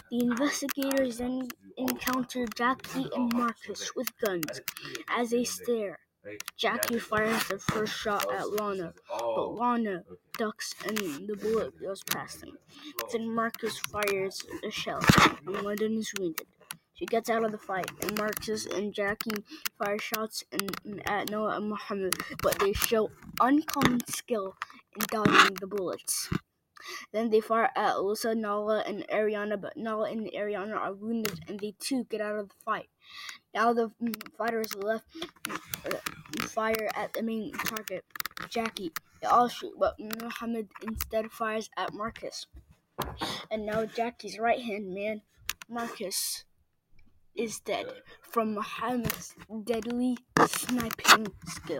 The investigators then encounter Jackie and Marcus with guns. As they stare, Jackie fires the first shot at Lana, but Lana ducks and the bullet goes past him. Then Marcus fires a shell, and London is wounded. She gets out of the fight, and Marcus and Jackie fire shots at Noah and Muhammad, but they show uncommon skill in dodging the bullets. Then they fire at Alyssa, Nala, and Ariana, but Nala and Ariana are wounded, and they too get out of the fight. Now the fighters left fire at the main target, Jackie. They all shoot, but Muhammad instead fires at Marcus. And now Jackie's right-hand man, Marcus, is dead from Muhammad's deadly sniping skill.